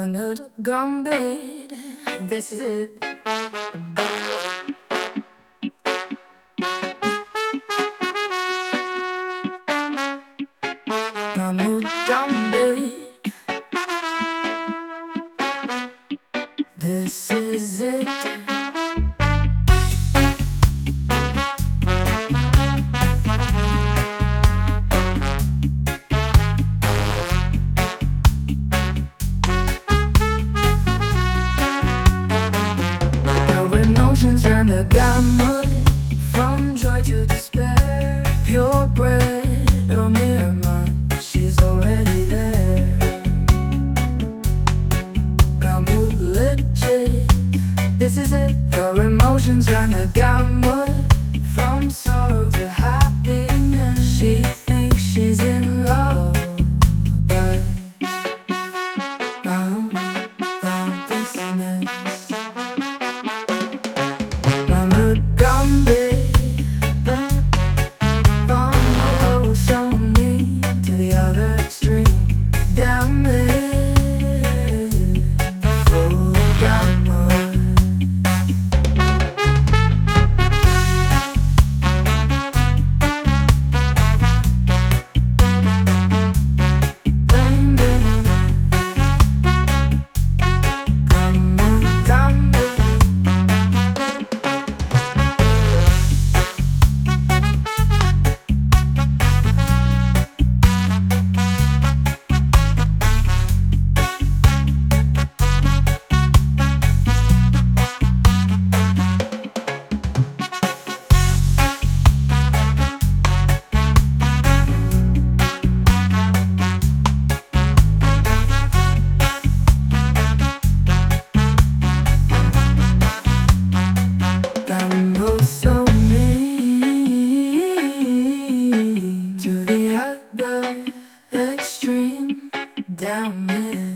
Manut Gambit, this is it. Manut Gambit, this is it. Emotions and the gamut, from joy to despair. Purebred or Miramar, she's already there. Gamut legit, this is it. Her emotions and the gamut, from sorrow to happiness. She thinks she's in love, but I'm this mess. Gambit, from the ocean to the other extreme. Damn it, full gamut. Bang, bang, gamut, gambit. So mean to the other extreme. Damn it.